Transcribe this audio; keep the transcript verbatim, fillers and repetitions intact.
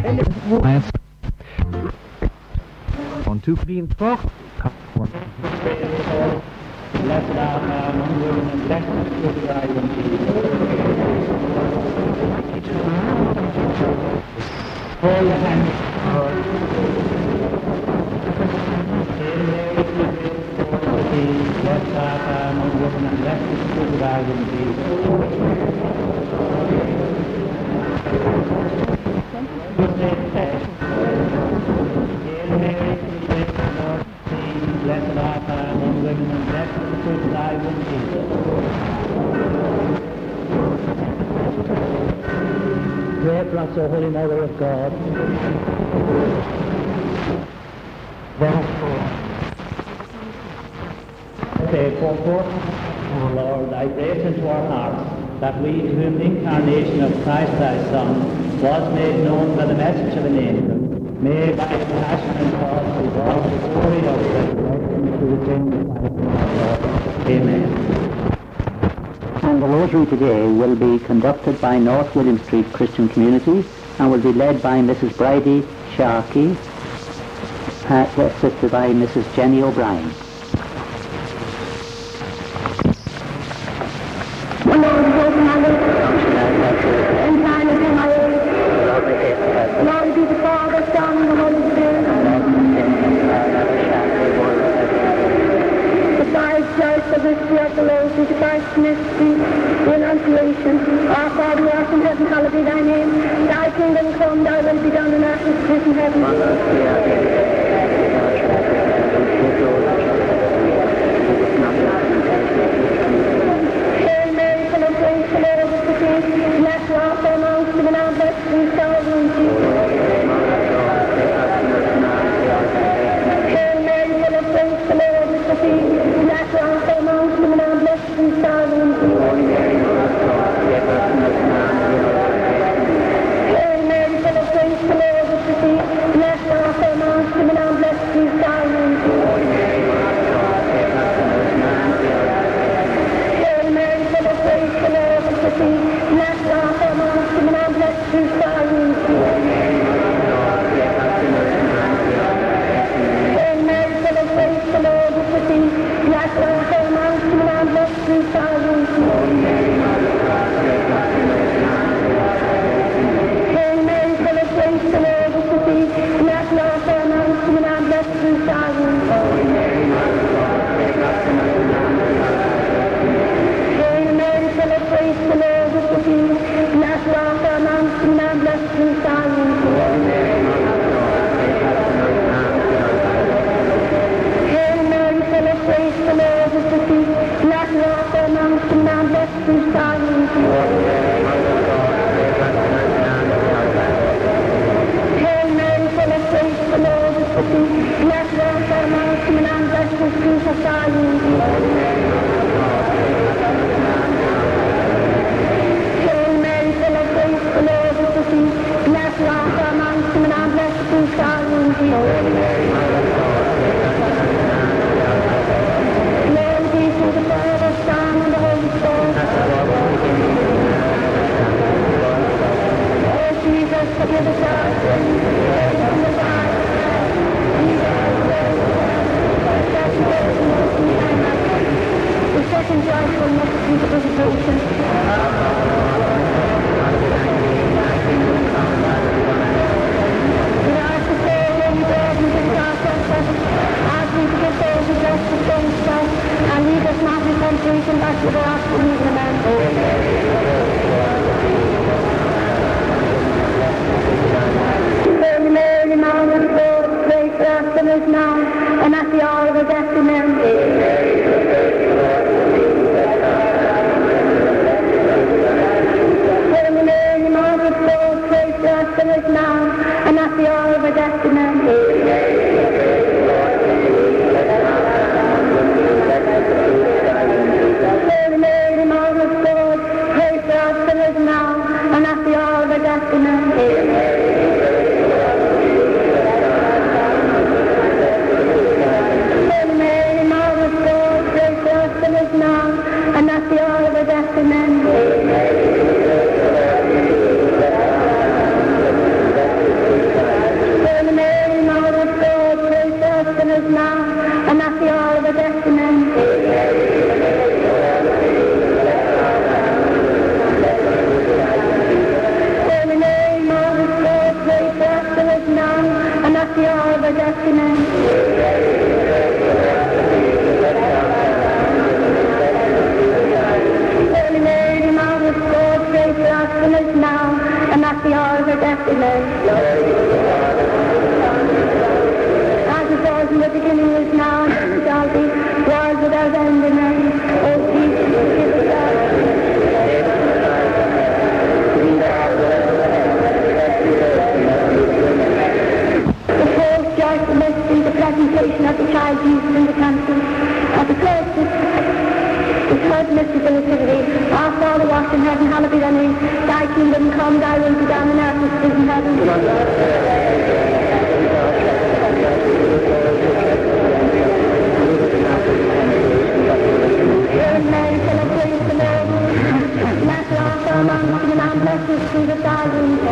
On two clean talk. Blessed art thou among women, and blessed is the fruit of thy womb, Jesus. Hold the hand of God. Hail Mary, full of grace, the Lord is with thee. Blessed art thou among women, and blessed is the fruit of thy womb, Jesus. Good day, Hail Mary, full of grace, the Lord is with thee. Blessed art thou among women, and blessed is the fruit of thy womb, Jesus. Pray for us, O Holy Mother of God. Therefore, pray for forth, O Lord, thy grace into our hearts, that we, to whom the incarnation of Christ thy Son was made known by the message of an angel, may by his passion and cross be brought to the glory of the resurrection through the kingdom of our Lord. Amen. And the Rosary today will be conducted by North William Street Christian Community and will be led by Missus Bridie Sharkey, uh, assisted by Missus Jenny O'Brien. The Lord is open my lips, and thine is in my ears. Glory be to the Father, Son, and the Holy Spirit. Besides Christ, the mystery of the Lord, is Christ's mystery, the Annunciation. Our Father, who art in heaven, hallowed be thy name. Thy kingdom come, thy will be done on earth as it is in heaven. Hail Mary, full of grace, the Lord is with thee. Blessed art thou amongst women, and blessed is the fruit of thy womb, Jesus. Hail Mary, full of grace, the Lord is with thee. Blessed art thou amongst women, and blessed is the fruit of thy womb, Jesus. Hail Mary, full of grace, the Lord is with thee. Blessed art thou amongst women, and blessed is the fruit of thy womb, Jesus. Hail Mary, full of grace, the Lord is with thee. Blessed art thou amongst women, and blessed is the fruit of thy womb, Jesus. Hail Mary, full of grace, the Lord is with thee. Blessed art thou amongst women, and blessed is the fruit of thy womb, Jesus. Hail Mary, full of grace, the Lord is with thee. Blessed art thou amongst women, and blessed is the fruit of thy womb, Jesus. Hail Mary, full of grace, the Lord is with thee. Blessed art thou amongst women, and blessed is the fruit of thy womb, Jesus. Hail Mary, full of grace, the Lord is with thee. Blessed art thou amongst women, and blessed is the fruit of thy womb, Jesus. Hail Mary, full of grace, the Lord is with thee. Blessed art thou amongst women, and blessed is the fruit of thy womb, Jesus. Hail Mary, full of grace, the Lord is with thee. Blessed art thou amongst women, and blessed is the fruit of thy womb, Jesus. Glory be to the Father, Son, and the Holy Spirit. Oh Jesus, forgive us our sins. Save us from the fire. The second joyful mystery, the visitation. We ask the soul, Holy God, and give our trespasses, as we forgive those who trespass against us, and lead us not into temptation, but deliver us from evil. Amen. Holy Mary, Mother of God, pray for us sinners now, and at the hour of our death. Amen. Holy Mary, Mother of God, pray for us sinners now, and at the hour of our death. Amen. Holy Mary, Mother of God, pray for us sinners now, and at the hour of our death. Amen. Holy Mary, Mother of God, pray for us sinners now, and at the hour of our death. Amen. at the hour of her death, Amen. As it was in the beginning, is now, and shall be, world without end, Amen. O Jesus, forgive us our the fourth joyful mystery, the presentation of the child Jesus in the temple. At the first, the third mystery, the nativity. Our Father, who art in heaven, hallowed be thy name. Thy kingdom come, thy will be done on earth as it is in heaven. Hail Mary, full of grace, the Lord is with thee. Blessed art thou amongst women, and blessed is the fruit of thy womb.